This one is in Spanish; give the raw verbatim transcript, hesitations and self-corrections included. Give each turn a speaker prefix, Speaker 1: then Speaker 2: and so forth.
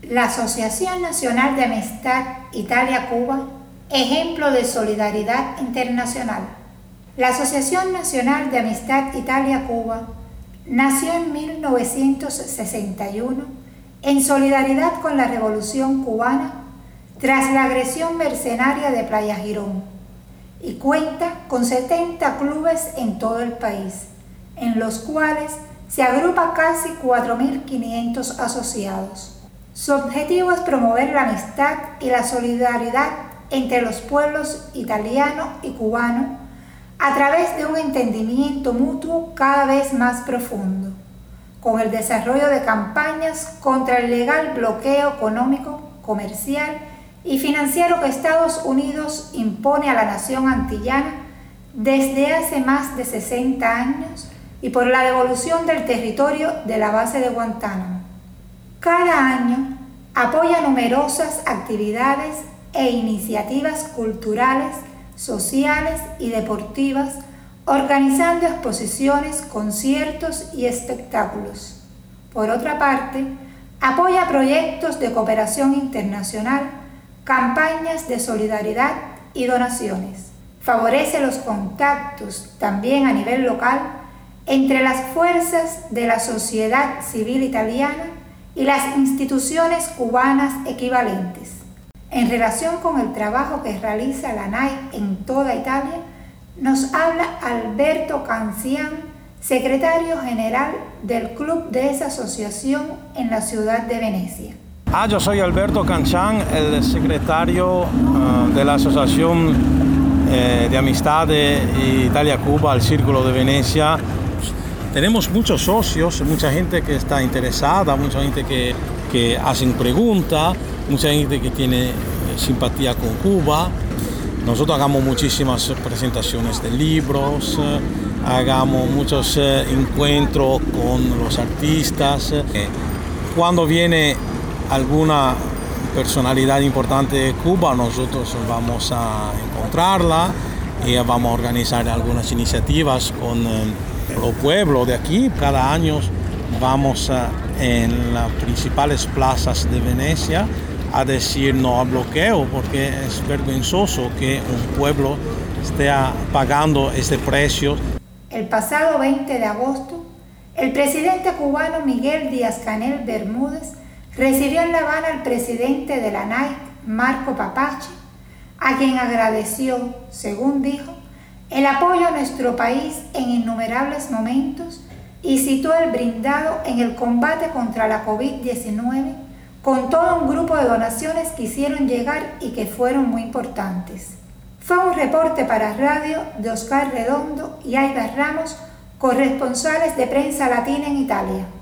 Speaker 1: La Asociación Nacional de Amistad Italia-Cuba, ejemplo de solidaridad internacional. La Asociación Nacional de Amistad Italia-Cuba nació en mil novecientos sesenta y uno en solidaridad con la Revolución Cubana tras la agresión mercenaria de Playa Girón y cuenta con setenta clubes en todo el país, en los cuales se agrupa casi cuatro mil quinientos asociados. Su objetivo es promover la amistad y la solidaridad entre los pueblos italiano y cubano a través de un entendimiento mutuo cada vez más profundo, con el desarrollo de campañas contra el ilegal bloqueo económico, comercial y financiero que Estados Unidos impone a la nación antillana desde hace más de sesenta años y por la devolución del territorio de la base de Guantánamo. Cada año apoya numerosas actividades e iniciativas culturales, sociales y deportivas, organizando exposiciones, conciertos y espectáculos. Por otra parte, apoya proyectos de cooperación internacional, campañas de solidaridad y donaciones. Favorece los contactos, también a nivel local, entre las fuerzas de la sociedad civil italiana y las instituciones cubanas equivalentes. En relación con el trabajo que realiza la N A I en toda Italia, nos habla Alberto Cancian, secretario general del club de esa asociación en la ciudad de Venecia.
Speaker 2: Ah, yo soy Alberto Cancian, el secretario uh, de la Asociación eh, de Amistad de Italia-Cuba, el Círculo de Venecia. Tenemos muchos socios, mucha gente que está interesada, mucha gente que, que hacen preguntas, mucha gente que tiene simpatía con Cuba. Nosotros hagamos muchísimas presentaciones de libros, hagamos muchos encuentros con los artistas. Cuando viene alguna personalidad importante de Cuba, nosotros vamos a encontrarla y vamos a organizar algunas iniciativas con los pueblos de aquí. Cada año vamos a, en las principales plazas de Venecia a decir no al bloqueo, porque es vergonzoso que un pueblo esté pagando este precio.
Speaker 1: El pasado veinte de agosto, el presidente cubano Miguel Díaz-Canel Bermúdez recibió en La Habana al presidente de la N A I, Marco Papache, a quien agradeció, según dijo, el apoyo a nuestro país en innumerables momentos y citó el brindado en el combate contra la COVID diecinueve con todo un grupo de donaciones que hicieron llegar y que fueron muy importantes. Fue un reporte para radio de Oscar Redondo y Aida Ramos, corresponsales de Prensa Latina en Italia.